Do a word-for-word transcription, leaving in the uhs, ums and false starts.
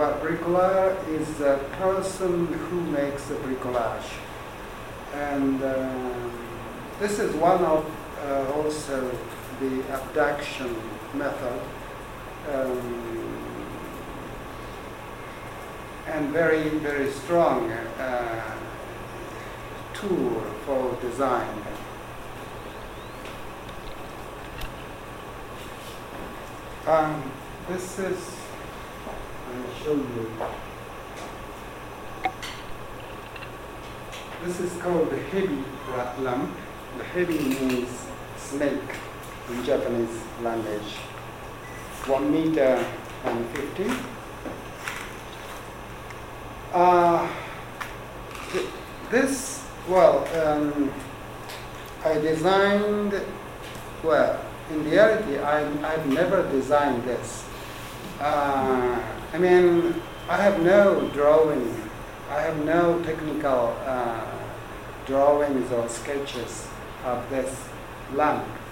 well, bricolaire is a person who makes a bricolage. And um, this is one of uh, also the abduction method. Um, and very, very strong uh, tool for design. Um, this is, I'll show you. This is called the hebi rat lamp. The hebi means snake in Japanese language. One meter and fifty. Uh, th this, well, um, I designed, well, in reality, I, I've never designed this. Uh, I mean, I have no drawing, I have no technical uh, drawings or sketches of this lamp.